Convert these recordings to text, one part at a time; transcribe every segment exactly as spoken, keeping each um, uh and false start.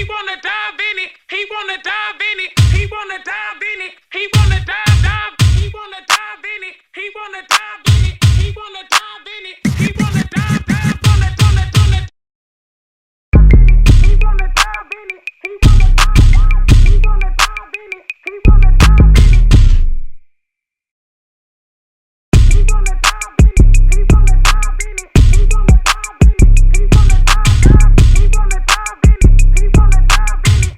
wanna dive in it. He wanna dive in it. He wanna dive in it. He wanna dive, dive. He wanna dive in it. He wanna dive in it. He wanna dive in it. He wanna dive, dive. Wanna, wanna, wanna. He wanna dive in it. He wanna dive, dive. He wanna dive in it. He wanna dive in it. He wanna dive in it. He wanna dive in it. He wanna dive in it. He wanna dive, dive. He wanna dive in it. He wanna dive in it.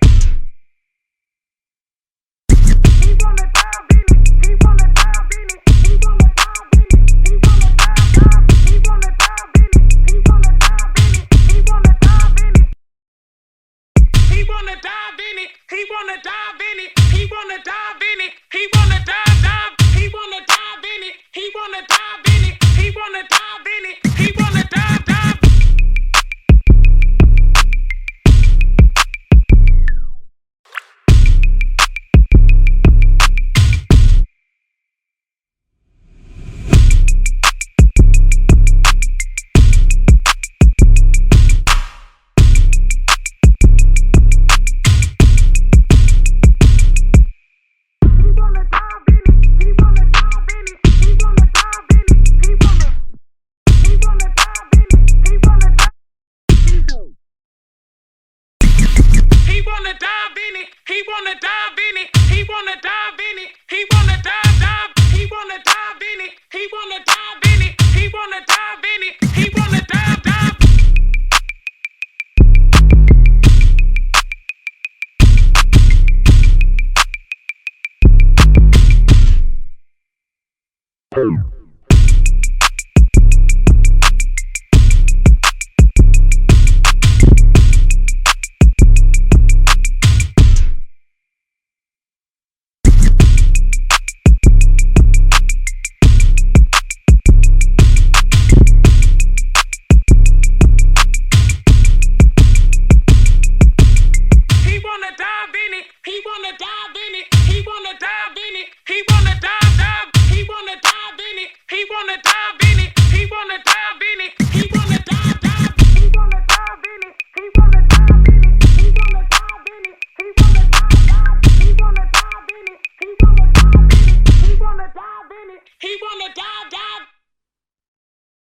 He wanna dive in it. He wanna dive in it. He wanna dive in it. He wanna dive, dive. He wanna dive in it. He wanna dive in it. He wanna dive in it. He wanna dive in it. He wanna dive in it. He wanna dive in it. He wanna dive, dive. He wanna dive in it. He wanna dive in it. He wanna dive in it. He wanna dive, dive. He wanna dive in it. He wanna dive in it. He wanna dive in it. He wanna. He wanna dive in it. He wanna dive. He wanna dive in it. He wanna dive in